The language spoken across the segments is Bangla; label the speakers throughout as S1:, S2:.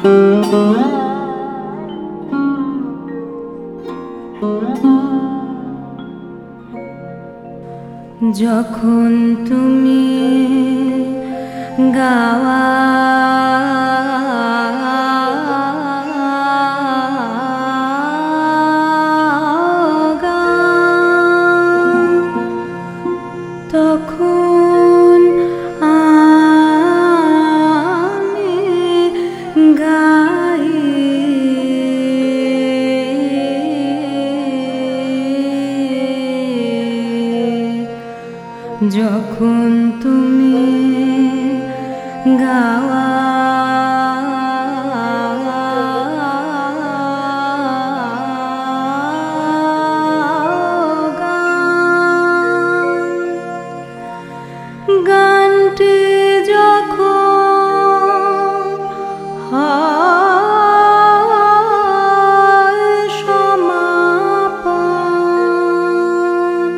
S1: যখন তুমি গাওয়া গান, তখন আমি গাই যখন তুমি গাওয়া গানটি যখন হয় সমাপন,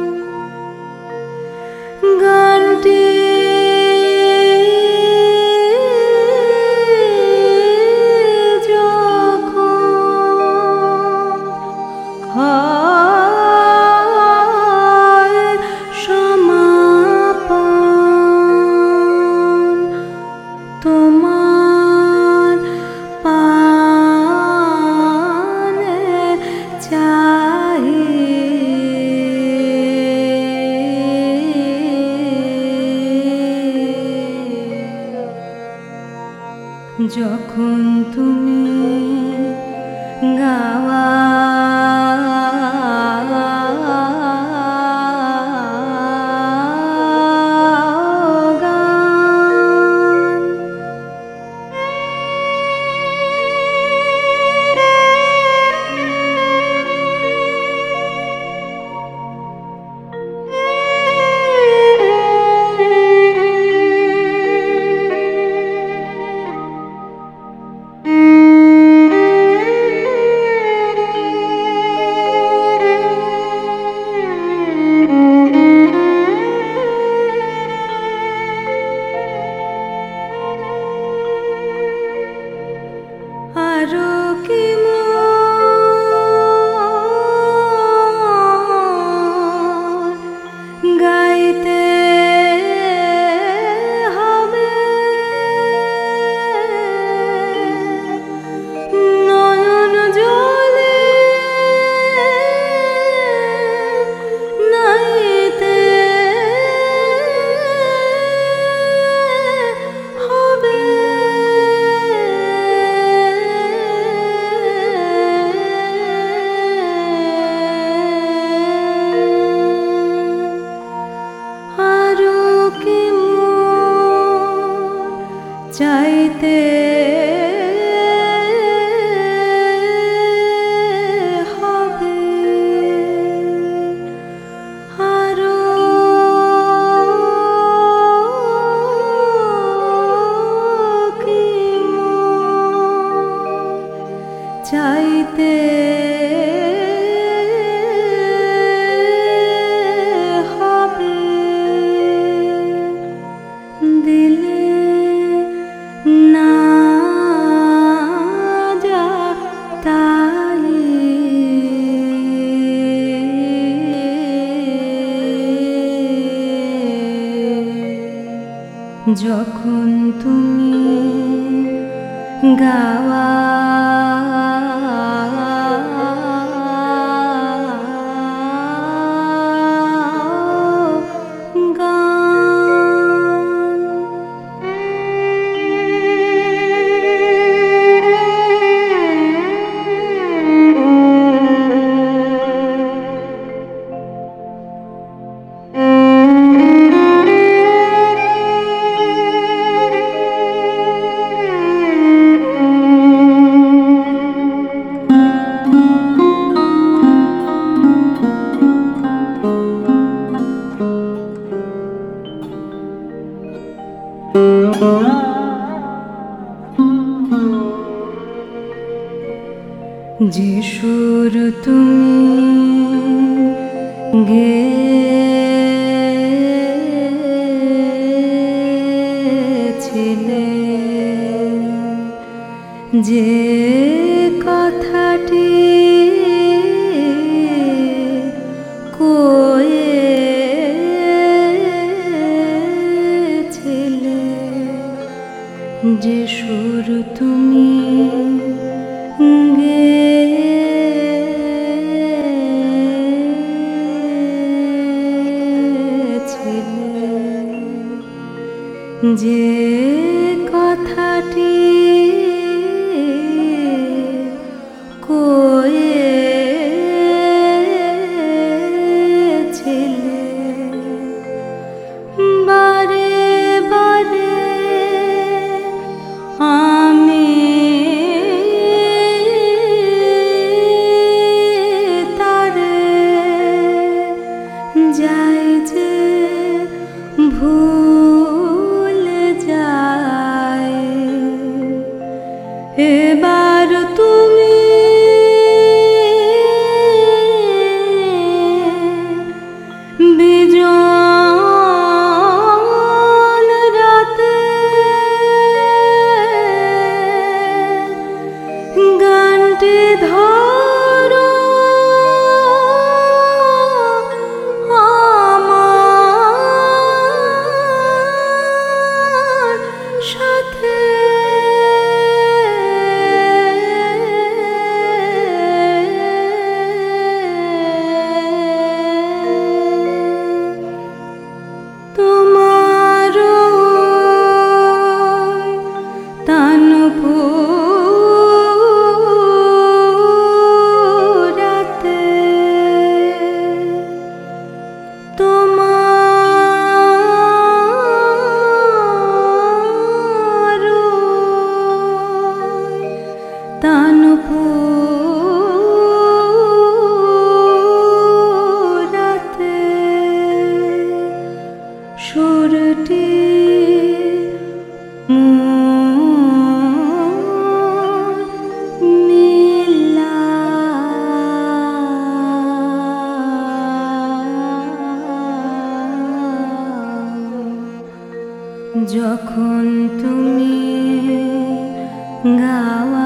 S1: গানটি যখন হয় সমাপন, তোমার পানে চাই যখন তুমি গাওয়া গান। আরো কি মোর গাইতে হবে, নয়ন জলে নাইতে হবে, আরো কি মোর চাইতে হবে, আরো কি মোর চাইতে হবে, দিলে না যা তাই যখন তুমি গাওয়া যে সুর তুমি গেছিলে যে কথাটি কয়েছিলে, যে সুর তুমি গেয়েছিলে, যে কথাটি কয়েছিলে, বারে বারে আমি তারে যাই যে ভুলে যাই। এবার তুমি বিজন রাতে গানটি ধরো আমার সাথে। তোমারও তানপুরাতে, তোমারও তানপুরাতে সুরটি মোর মিলা। যখন তুমি গাওয়া